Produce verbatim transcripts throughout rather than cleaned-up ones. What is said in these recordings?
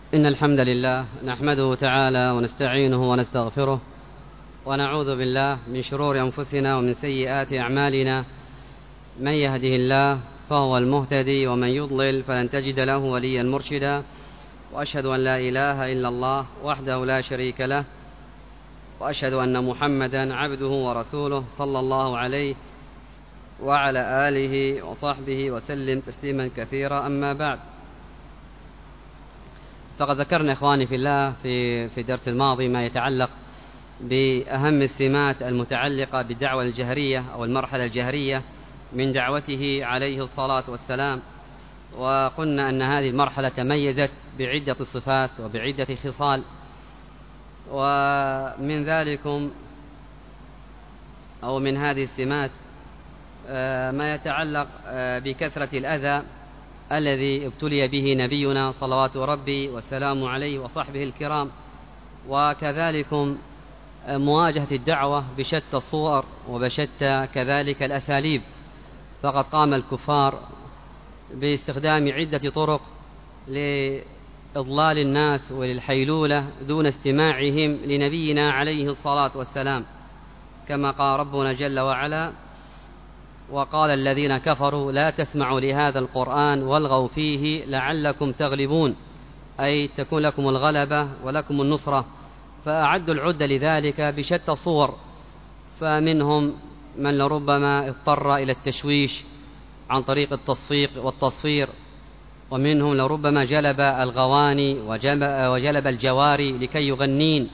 إن الحمد لله نحمده تعالى ونستعينه ونستغفره ونعوذ بالله من شرور أنفسنا ومن سيئات أعمالنا. من يهده الله فهو المهتدي ومن يضلل فلن تجد له وليا مرشدا، وأشهد أن لا إله إلا الله وحده لا شريك له، وأشهد أن محمدا عبده ورسوله صلى الله عليه وعلى آله وصحبه وسلم تسليما كثيرا. أما بعد، فقد ذكرنا إخواني في الله في في الدرس الماضي ما يتعلق بأهم السمات المتعلقة بالدعوة الجهرية أو المرحلة الجهرية من دعوته عليه الصلاة والسلام، وقلنا أن هذه المرحلة تميزت بعدة صفات وبعدة خصال، ومن ذلكم أو من هذه السمات ما يتعلق بكثرة الأذى الذي ابتلي به نبينا صلوات ربي والسلام عليه وصحبه الكرام، وكذلك مواجهة الدعوة بشتى الصور وبشتى كذلك الأساليب. فقد قام الكفار باستخدام عدة طرق لإضلال الناس وللحيلولة دون استماعهم لنبينا عليه الصلاة والسلام، كما قال ربنا جل وعلا: وقال الذين كفروا لا تسمعوا لهذا القرآن والغوا فيه لعلكم تغلبون، أي تكون لكم الغلبة ولكم النصرة. فأعدوا العدة لذلك بشتى الصور، فمنهم من لربما اضطر إلى التشويش عن طريق التصفيق والتصفير، ومنهم لربما جلب الغواني وجلب الجواري لكي يغنين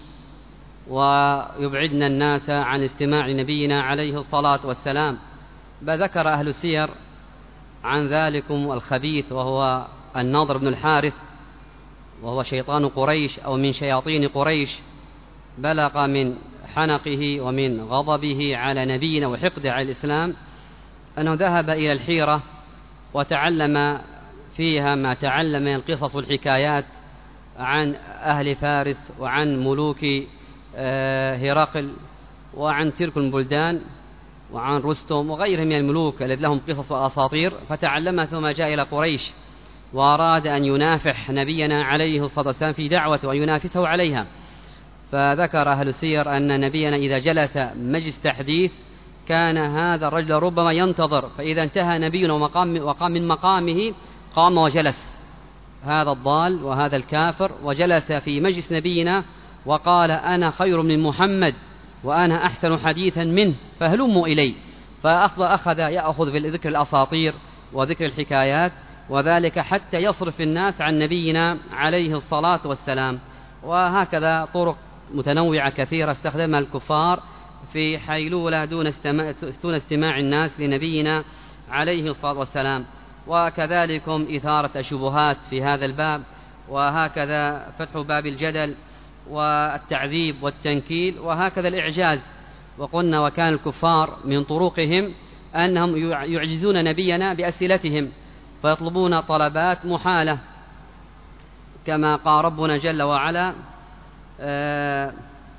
ويبعدن الناس عن استماع نبينا عليه الصلاة والسلام. بل ذكر أهل السير عن ذلكم الخبيث وهو النضر بن الحارث، وهو شيطان قريش أو من شياطين قريش، بلغ من حنقه ومن غضبه على نبينا وحقده على الإسلام أنه ذهب إلى الحيرة وتعلم فيها ما تعلم من القصص والحكايات عن أهل فارس وعن ملوك هرقل وعن تلك البلدان وعن رستم وغيرهم من الملوك الذين لهم قصص وأساطير، فتعلمها ثم جاء إلى قريش وأراد أن ينافح نبينا عليه الصلاة والسلام في دعوته وينافسه عليها. فذكر أهل السير أن نبينا إذا جلس مجلس تحديث كان هذا الرجل ربما ينتظر، فإذا انتهى نبينا ومقام وقام من مقامه قام وجلس هذا الضال وهذا الكافر، وجلس في مجلس نبينا وقال: أنا خير من محمد وأنا أحسن حديثا منه فهلموا إلي. فأخذ يأخذ في ذكر الأساطير وذكر الحكايات، وذلك حتى يصرف الناس عن نبينا عليه الصلاة والسلام. وهكذا طرق متنوعة كثيرة استخدمها الكفار في حيلولة دون استماع, دون استماع الناس لنبينا عليه الصلاة والسلام، وكذلكم إثارة الشبهات في هذا الباب، وهكذا فتح باب الجدل والتعذيب والتنكيل، وهكذا الإعجاز. وقلنا وكان الكفار من طرقهم أنهم يعجزون نبينا بأسئلتهم فيطلبون طلبات محالة، كما قال ربنا جل وعلا: آه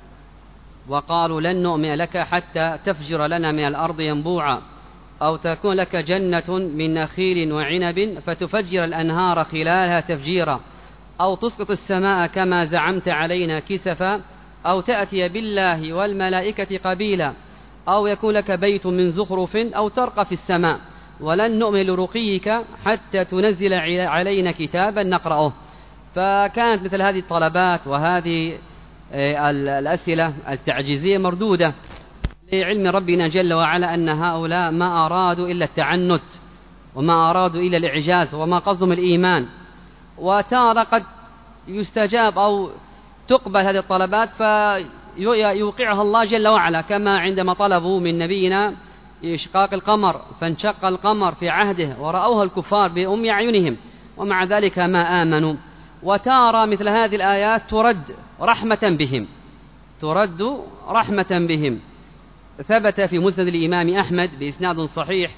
وقالوا لن نؤمن لك حتى تفجر لنا من الأرض ينبوعا، أو تكون لك جنة من نخيل وعنب فتفجر الأنهار خلالها تفجيرا، أو تسقط السماء كما زعمت علينا كسفا، أو تأتي بالله والملائكة قبيلا، أو يكون لك بيت من زخرف، أو ترقى في السماء، ولن نؤمن لرقيك حتى تنزل علينا كتابا نقرأه. فكانت مثل هذه الطلبات وهذه الأسئلة التعجيزية مردودة لعلم ربنا جل وعلا أن هؤلاء ما أرادوا إلا التعنت وما أرادوا إلا الإعجاز وما قصدهم الإيمان. وتارة قد يستجاب أو تقبل هذه الطلبات فيوقعها الله جل وعلا، كما عندما طلبوا من نبينا إشقاق القمر فانشق القمر في عهده ورأوها الكفار بأم أعينهم ومع ذلك ما آمنوا. وتارى مثل هذه الآيات ترد رحمة بهم ترد رحمة بهم. ثبت في مسند الإمام أحمد بإسناد صحيح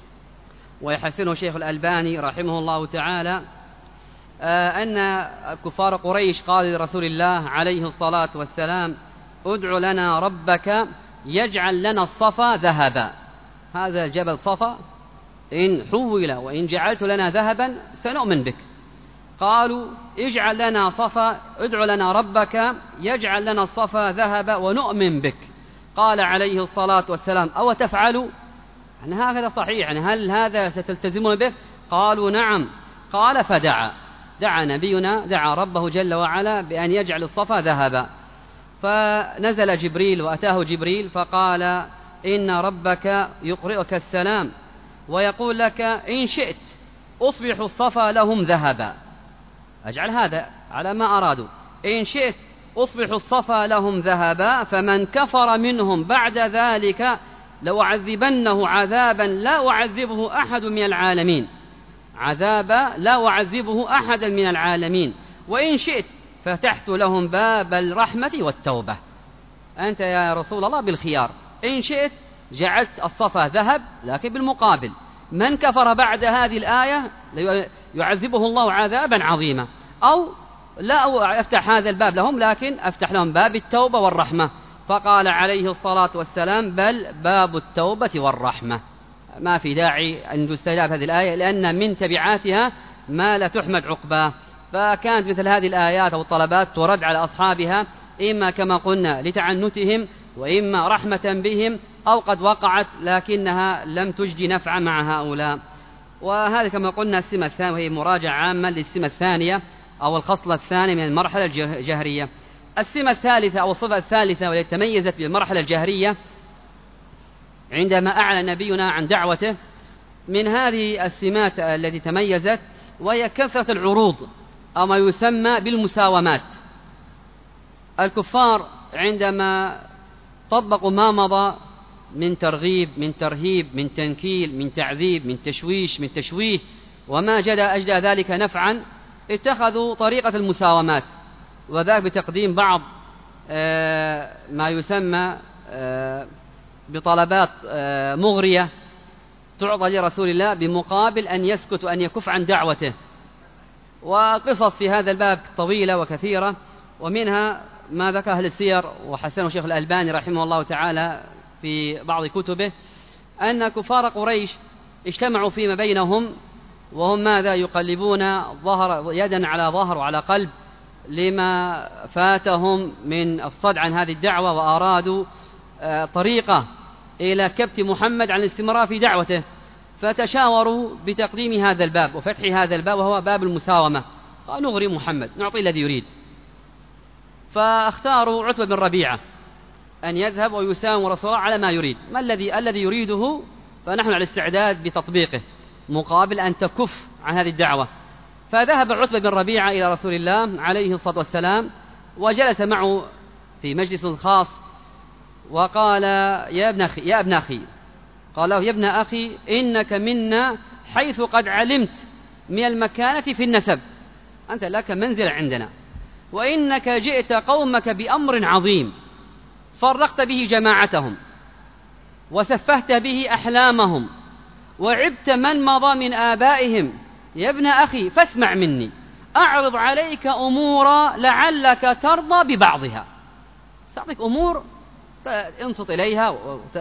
ويحسنه شيخ الألباني رحمه الله تعالى أن كفار قريش قال لرسول الله عليه الصلاة والسلام: ادع لنا ربك يجعل لنا الصفا ذهبا. هذا جبل صفا إن حول وإن جعلت لنا ذهبا سنؤمن بك. قالوا اجعل لنا صفا، ادع لنا ربك يجعل لنا الصفا ذهب ونؤمن بك. قال عليه الصلاة والسلام أو تفعلوا؟ يعني هكذا صحيح، يعني هل هذا ستلتزمون به؟ قالوا نعم. قال فدعا، دعا نبينا، دعا ربه جل وعلا بأن يجعل الصفا ذهبا. فنزل جبريل وأتاه جبريل فقال إن ربك يقرئك السلام ويقول لك إن شئت أصبح الصفا لهم ذهبا، أجعل هذا على ما أرادوا، إن شئت أصبح الصفا لهم ذهبا فمن كفر منهم بعد ذلك لأعذبنه عذابا لا أعذبه أحد من العالمين، عذابا لا أعذبه أحدا من العالمين، وإن شئت فتحت لهم باب الرحمة والتوبة. أنت يا رسول الله بالخيار، إن شئت جعلت الصفا ذهب، لكن بالمقابل من كفر بعد هذه الآية يعذبه الله عذابا عظيما، أو لا أفتح هذا الباب لهم لكن أفتح لهم باب التوبة والرحمة. فقال عليه الصلاة والسلام بل باب التوبة والرحمة. ما في داعي أن تستجاب هذه الآية لأن من تبعاتها ما لا تحمد عقباه. فكانت مثل هذه الآيات أو الطلبات ترد على أصحابها إما كما قلنا لتعنتهم وإما رحمة بهم، أو قد وقعت لكنها لم تجدي نفعا مع هؤلاء. وهذا كما قلنا السمة الثانية، وهي مراجعة عامة للسمة الثانية أو الخصلة الثانية من المرحلة الجهرية. السمة الثالثة أو الصفة الثالثة والتي تميزت بالمرحلة الجهرية عندما أعلن نبينا عن دعوته، من هذه السمات التي تميزت وهي كثرة العروض أو ما يسمى بالمساومات. الكفار عندما طبقوا ما مضى من ترغيب من ترهيب من تنكيل من تعذيب من تشويش من تشويه وما جدى أجدى ذلك نفعا، اتخذوا طريقة المساومات، وذلك بتقديم بعض ما يسمى بطلبات مغرية تعطى لرسول الله بمقابل أن يسكت وأن يكف عن دعوته. وقصص في هذا الباب طويلة وكثيرة، ومنها ما ذكر أهل السير وحسنه الشيخ الألباني رحمه الله تعالى في بعض كتبه، أن كفار قريش اجتمعوا فيما بينهم وهم ماذا يقلبون ظهر يدا على ظهر وعلى قلب لما فاتهم من الصد عن هذه الدعوة، وأرادوا طريقة إلى كبت محمد عن الاستمرار في دعوته، فتشاوروا بتقديم هذا الباب وفتح هذا الباب وهو باب المساومة. قالوا نغري محمد نعطي الذي يريد، فاختاروا عتبة بن ربيعة أن يذهب ويساوم رسول الله على ما يريد، ما الذي الذي يريده فنحن على الاستعداد بتطبيقه مقابل أن تكف عن هذه الدعوة. فذهب عتبة بن ربيعة إلى رسول الله عليه الصلاة والسلام وجلس معه في مجلس خاص وقال يا ابن أخي يا ابن أخي قال له يا ابن أخي إنك منا حيث قد علمت من المكانة في النسب، أنت لك منزل عندنا، وإنك جئت قومك بأمر عظيم فرقت به جماعتهم وسفهت به أحلامهم وعبت من مضى من آبائهم. يا ابن أخي فاسمع مني، أعرض عليك أمورا لعلك ترضى ببعضها، سأعطيك أمور انصت إليها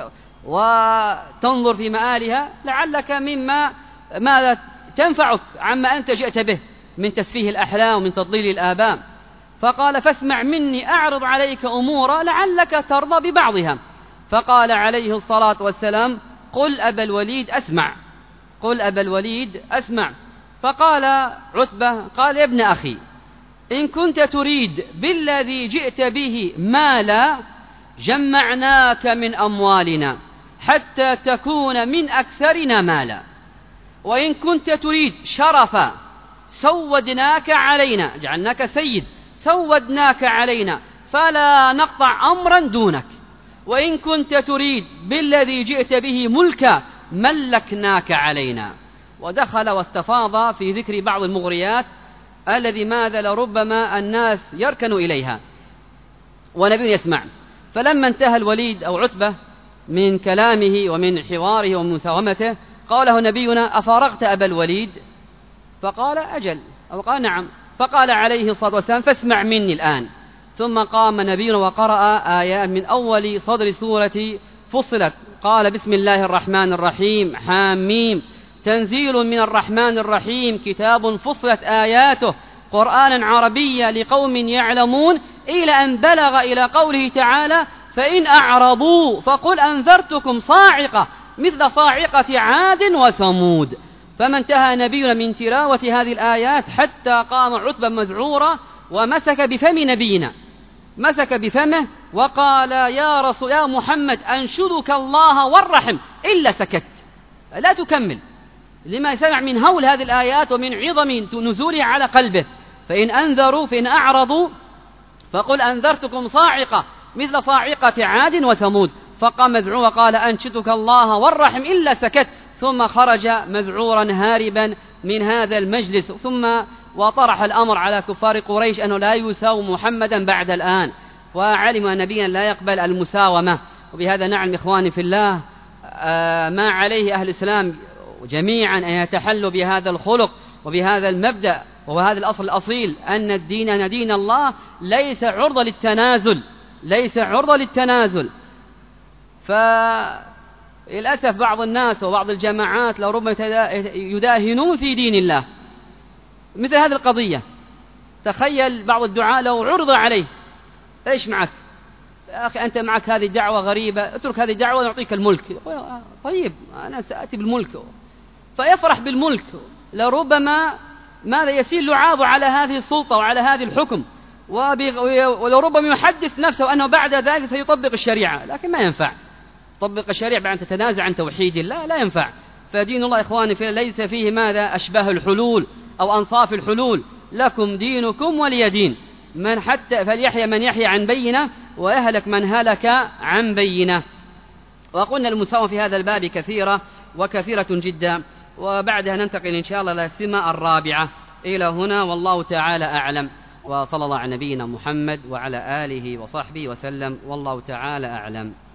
وتنظر في مآلها لعلك مما ماذا تنفعك عما أنت جئت به من تسفيه الأحلام ومن تضليل الآباء. فقال فاسمع مني أعرض عليك أمورا لعلك ترضى ببعضها. فقال عليه الصلاة والسلام قل أبا الوليد أسمع، قل أبا الوليد أسمع. فقال عتبة قال يا ابن أخي إن كنت تريد بالذي جئت به مالا جمعناك من أموالنا حتى تكون من أكثرنا مالا، وإن كنت تريد شرفا سودناك علينا، جعلناك سيد سودناك علينا فلا نقطع أمرا دونك، وإن كنت تريد بالذي جئت به ملكا ملكناك علينا. ودخل واستفاض في ذكر بعض المغريات الذي ماذا لربما الناس يركن إليها ونبي يسمع. فلما انتهى الوليد أو عتبة من كلامه ومن حواره ومن مساومته قال له نبينا أفارغت أبا الوليد؟ فقال أجل أو قال نعم. فقال عليه الصلاة والسلام فاسمع مني الآن. ثم قام نبينا وقرأ آيات من أول صدر سورة فصلت، قال بسم الله الرحمن الرحيم حاميم تنزيل من الرحمن الرحيم، كتاب فصلت آياته قرآنا عربيا لقوم يعلمون، إلى أن بلغ إلى قوله تعالى: فإن أعرضوا فقل أنذرتكم صاعقة مثل صاعقة عاد وثمود. فما انتهى نبينا من تلاوة هذه الآيات حتى قام عتبة مذعورا ومسك بفم نبينا، مسك بفمه وقال: يا رسول يا محمد أنشدك الله والرحم، إلا سكت، لا تكمل، لما سمع من هول هذه الآيات ومن عظم نزولها على قلبه. فإن أنذروا فإن أعرضوا فقل أنذرتكم صاعقة مثل صاعقة عاد وثمود. فقام مذعورا وقال: أنشدك الله والرحم، إلا سكت، ثم خرج مذعورا هاربا من هذا المجلس، ثم وطرح الأمر على كفار قريش أنه لا يساوم محمدا بعد الآن، وعلم أن نبيا لا يقبل المساومة. وبهذا نعلم إخواني في الله ما عليه أهل الإسلام جميعا أن يتحلوا بهذا الخلق وبهذا المبدأ وهذا الأصل الأصيل، أن الدين دين الله ليس عرضة للتنازل، ليس عرضة للتنازل. فللأسف بعض الناس وبعض الجماعات لو ربما يداهنون في دين الله مثل هذه القضية. تخيل بعض الدعاء لو عرض عليه: إيش معك يا أخي، أنت معك هذه دعوة غريبة، اترك هذه الدعوة ونعطيك الملك. طيب أنا سأتي بالملك، فيفرح بالملك. لربما ماذا يسيل لعابه على هذه السلطة وعلى هذه الحكم، ولو ربما يحدث نفسه أنه بعد ذلك سيطبق الشريعة، لكن ما ينفع طبق الشريعة بعد أن تتنازع عن توحيد الله، لا ينفع. فدين الله إخواني فيه ليس فيه ماذا أشباه الحلول أو أنصاف الحلول. لكم دينكم ولي دين، من حتى فليحيى من يحيى عن بينة ويهلك من هلك عن بينة. وقلنا المساومة في هذا الباب كثيرة وكثيرة جدا، وبعدها ننتقل إن شاء الله إلى السمة الرابعة. إلى هنا والله تعالى أعلم، وصلى الله على نبينا محمد وعلى آله وصحبه وسلم، والله تعالى أعلم.